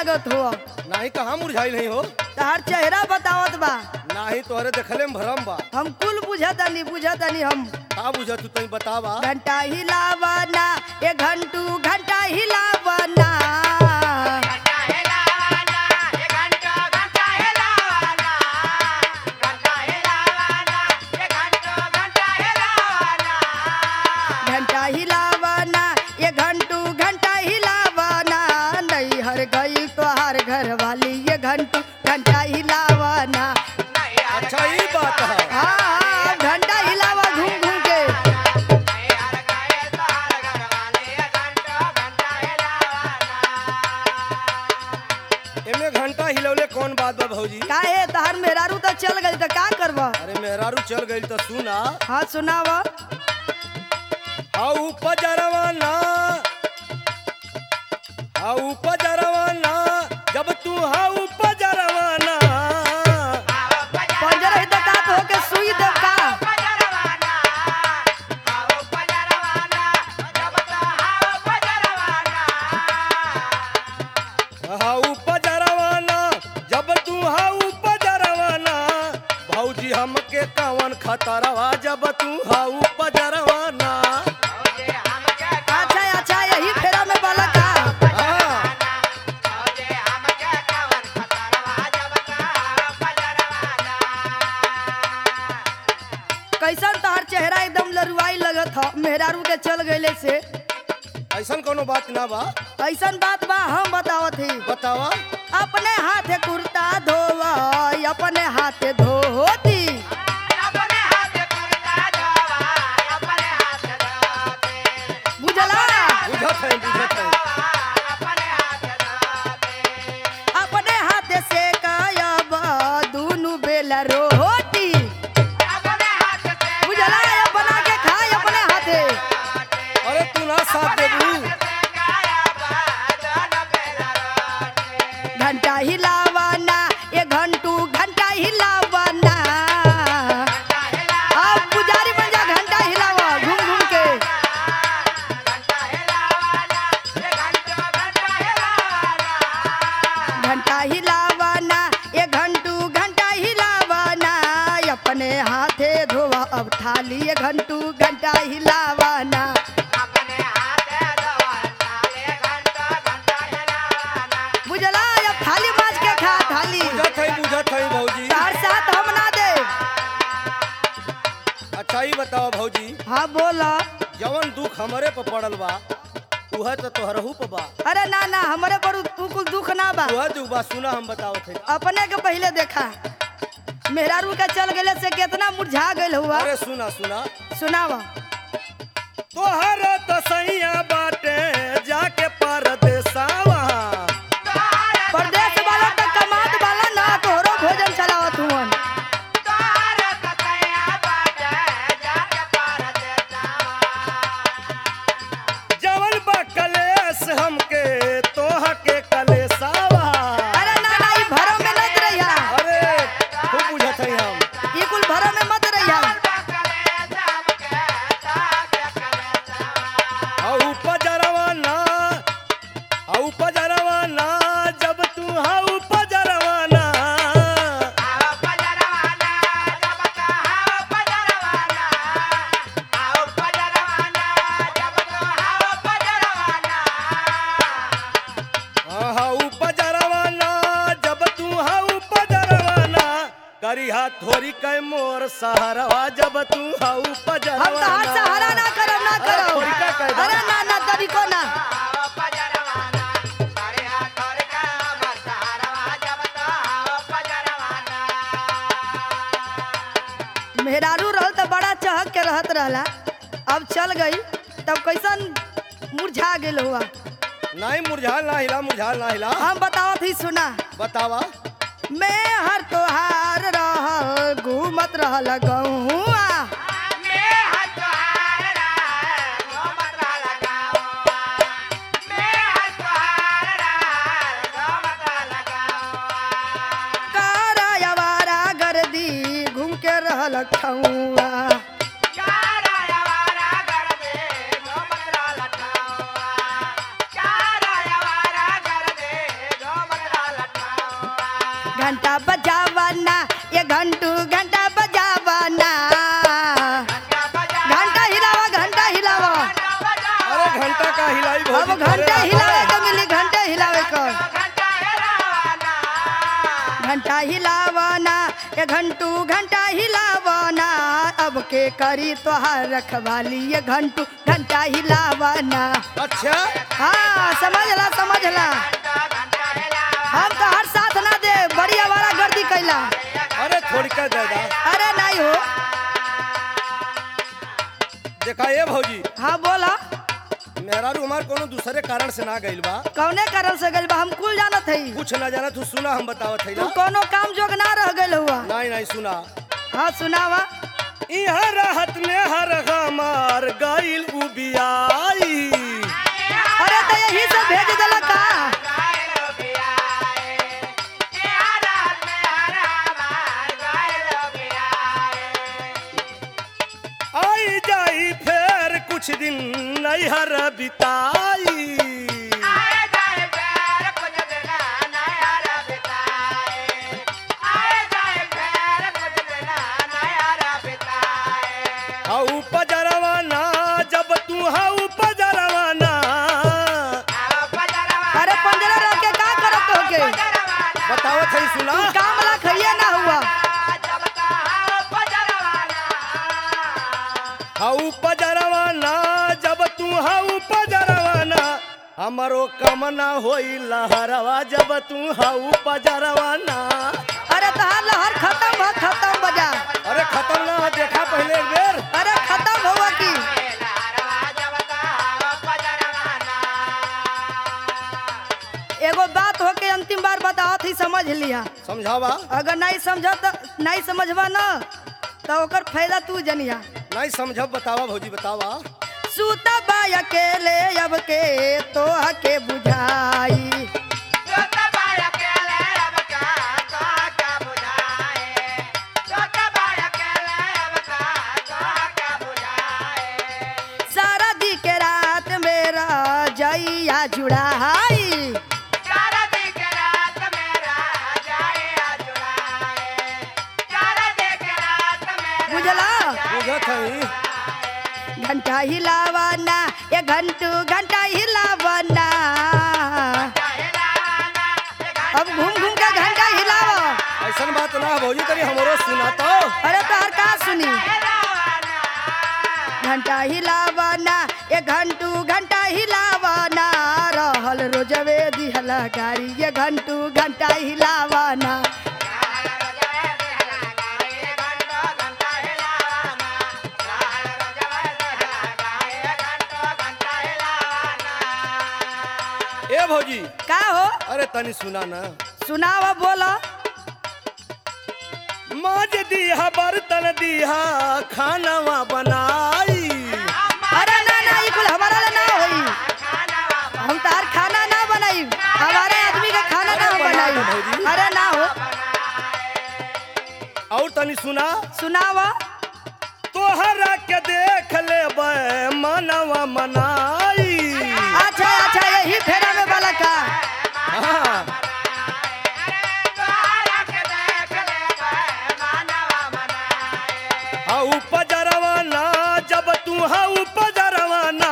लागत हो। नाही कहाँ मुरझाई नहीं हो। तहार चेहरा बतावत बा। नाही तोहरे देखले में भरम बा। हम कुल बुझतानी हम। का बुझा तू तनी बतावा। घंटा हिलावना ये घंटा हिलावना। घंटा हिलावना ये घंटा हिलावना। नहीं हर गई तो हर घर वाली ये घंटा हिलावना। अच्छा ये बात है। हाँ घंटा हिलावा घूम घूम के। एमे घंटा हिलौले कौन बात बा भौजी। काहे तहार मेहरारू तो चल गई तो का करबा। अरे मेहरारू चल गई तो सुना। हाँ सुनावा। हाउ पजरवाना जब तू हाउ पजरवाना। पंजर है तो का तो के सुई दे का। हाउ पजरवाना जब तू हाउ पजरवाना। भौजी हमके कवन खतरवा जब तू हाउ पजरवाना। अच्छा यही फेरा में बोला का। हाँ। कैसन तहार चेहरा एकदम लरुआई लगत हो मेहरारू के चल गईले से। ऐसन कोनो बात ना बा। ऐसन बात बा हम बतावत ही। बतावा। अपने हाथे कुर्ता धोवा अपने हाथे धोती। बुझला। बुझत है। अपने हाथे से कायब दूनु बेला रोटी। बुझला बना के खाए अपने हाथे। अरे तू ना साथ देबू। घंटा हिलावना ये घंटा हिलावना। अब पुजारी बन जा घंटा हिलावा घूम घूम के। घंटा हिलावना ये घंटा हिलावना। अपने हाथे धोवा अब थाली ये घंटा हिलावना। बुझला अब थाली माज के खा थाली। बुझत है भौजी। तार साथ हम ना दे। अच्छा ही बताओ भौजी। हाँ बोला। जवन दुख हमरे पे पड़ल बा उह तो तोहरहू पे बा। अरे ना हमारे पर तू कुछ दुख ना बा। उह दुख बा सुना हम बतावत है। अपने के पहले देखा मेहरारू का चल गए से कितना मुरझा गए हुआ। अरे सुना सुनावा। तोहर तो सैया बाटे जाके परदेसावा। परदेश वाला तो कमात वाला ना तोहरो भोजन चलावत हुवन। जवन बा कलेस हमके तोह के कलेसावा। अरे ना ई भरो में मत रहिया। अरे खूब बुझत है हम। ई कुल भरो में मत रहिया। हाउ पजरवाना जब तू हाउ पजरवाना। हाउ पजरवाना जब तू हाउ पजरवाना। करी हाथ थोड़ी कै मोर सहारवा जब तू हाउ हम पजरवाना। तो हाथ सहारा ना करब थोड़ी का कह दो। अरे ना तरीको ना। मेहरारू रहल तो बड़ा चहक के रहत रहला। अब चल गई तब कैसन मुरझा गेल हुआ। नहीं मुरझाल ना हिला। हम बतावत ही सुना। बतावा। मैं हर तोहार रहल घूमत रहल गहुआ। करायवारा गर्दी घूम के रहल ठौआ। घंटा बजावाना ये घंटू घंटा बजावाना घंटा हिलावा घंटा हिलावा अरे घंटा का हिलाई भौजी अब घंटा हिलावे के मिली घंटे हिलावे को घंटा हिलावाना ये घंटू घंटा हिलावाना अब के करी तोहार रखवाली ये घंटू घंटा हिलावाना। अच्छा हाँ समझला हम तो हर साथ ना दे बड़ी आवारा गर्दी कैला। अरे थोड़ी का दादा अरे नहीं हो देखा ये भौजी हाँ बोला मेरा रू हमार कोनो दूसरे कारण से ना गइल बा कौने कारण से गइल बा हम कुल जानत हई कुछ ना जाना तू सुना हम बतावत है तू ना कोनो काम जोग ना रह गइल हुआ। नहीं नहीं सुना हाँ सुनावा इहाँ राहत ने हर हमार गइल उबियाई अरे तो यही से भेज देला का आई जाई फिर कुछ दिन नैहर बिताई हाउ पजरवाना जब तू हाउ पजरवाना अरे पंजरा रह के का करत हो के बतावत है सुना काम ला खइया ना हुआ हाउ पजरवाना जब तू हाउ पजरवाना हमारो कमना होई लहरवा जब तू हाउ पजरवाना। अरे तहार लहर खत्म बजा अरे खत्म ना हो, देखा पहले एक बेर अरे खत्म हुआ की एगो बात हो के अंतिम बार बतावत ही समझ लिया समझावा अगर नहीं समझबा ना तो ओकर फायदा तू जनिया नहीं समझब बतावा भौजी बतावा सूता बा अकेले अब के तो हके बुझाई सारा दी के रात मेरा जइया जुड़ाई बुझला बुझत हई घंटा हिलावाना ये घंटू घंटा हिलावाना अब घूम घूम के घंटा हिलावा ऐसन बात ना भौजी तरी हमरो सुना तो अरे तोहर का सुनी घंटा हिलावाना ये घंटू घंटा हिलावाना रहल रोजवे दिहला गाड़ी ये घंटू घंटा हिलावाना ए भौजी का हो अरे तनी सुना ना सुनावा बोला माज दीहा बर्तन दीहा खानावा बनाई अरे ना ई कुल हमारा ला ना होई हम तार खाना ना बनाई हमारे आदमी का खाना ना बनाई अरे ना हो और तनी सुना सुनावा तोहरा के देख ले मनवा मनाई अच्छा यही फेरा में वाला का हाँ हाउ पजरवाना जब तू हाउ पजरवाना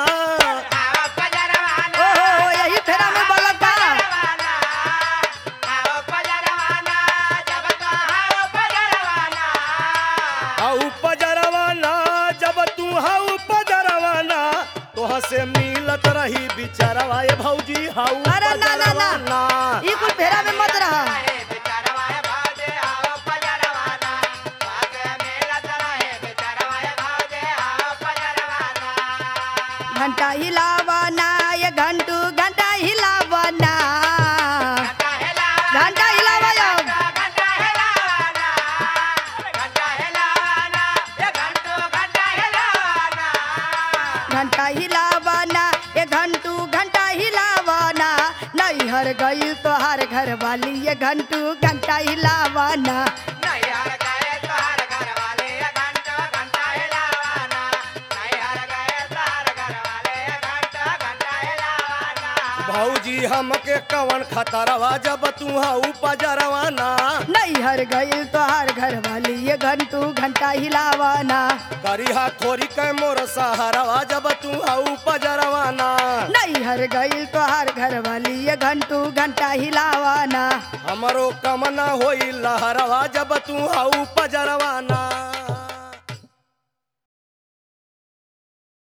ओहो यही फेरा में वाला का हाउ पजरवाना जब तू हाउ पजरवाना तोहा से मिलत रही बिचारवा ए भौजी हाउ अरे ना ई कुल फेरा में मत रहा घंटा हिलावाना ये घंटू घंटा हिलावाना घंटा हिलावा अब घंटा हिलावाना ये घंटू घंटा हिलावाना नहीं हर गई तो हर घर वाली ये घंटू घंटा हिलावाना भौजी हमके कवन खतरवा जब तू हऊ पजरवाना नैहर गईल तोहार घर वाली ये घंटू घंटा हिलावाना करिहा थोरी कै मोर सहरवा जब तू हऊ पजरवाना नैहर गईल तोहार घर वाली ये घंटू घंटा हिलावाना हमरो कमना होई लहरवा जब तू हऊ पजरवाना।